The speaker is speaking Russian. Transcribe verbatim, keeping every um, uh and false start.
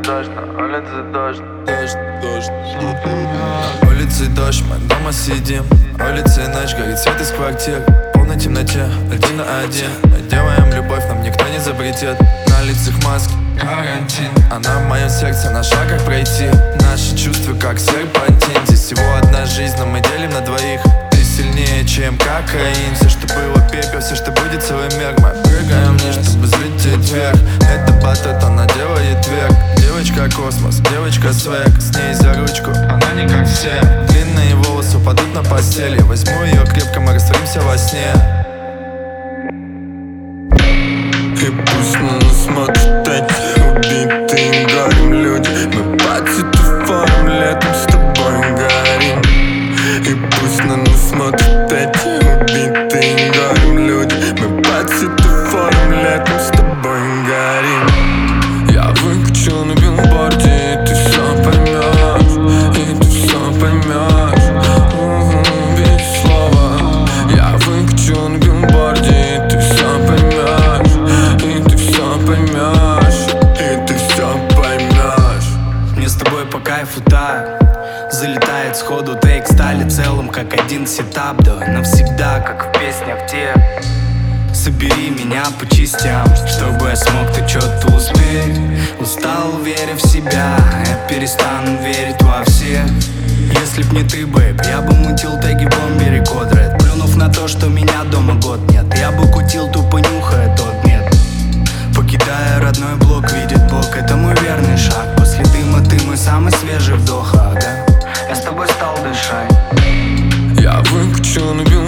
дождь, на улице дождь, дождь, дождь. На улице дождь, мы дома сидим. На улице ночь, горит свет из квартир. В полной темноте, один на один. Мы делаем любовь, нам никто не запретит. На лицах маски, карантин. Она в моем сердце, на шагах пройти. Наши чувства как серпантин. Здесь всего одна жизнь, но мы делим на двоих. Ты сильнее, чем кокаин. Все, что было пепел, все, что будет целый мир. Мы прыгаем вниз, чтобы взлететь вверх. Это батат, она делает вверх. Девочка космос, девочка свек. С ней за ручку, она не как все. Длинные волосы упадут на постель. Я возьму ее крепко, мы растворимся во сне. И пусть на нас смотрят эти убитые горем люди. Мы под светофором летом с тобой горим. И пусть на нас смотрят эти убитые горем люди. Мы под светофором летом с тобой горим. Я выключу на билборде, и ты все поймешь. И ты все поймешь, угу, без слова. Я выключу на билборде, и ты все поймешь. И ты все поймешь, и ты все поймешь. Мне с тобой по кайфу так. Залетает сходу тейк, стали целым, как один сетап. Да навсегда, как в песнях те. Собери меня по частям, чтобы я смог ты что-то успеть. Устал, веря в себя, я перестану верить во все. Если б не ты, бэйб, я бы мутил теги, бомбери, код рэд. Плюнув на то, что меня дома год нет. Я бы кутил, тупо нюхая тот мед. Покидая родной блок, видит Бог, это мой верный шаг. После дыма ты мой самый свежий вдох, ага. Я с тобой стал дышать. Я выключу на билборде.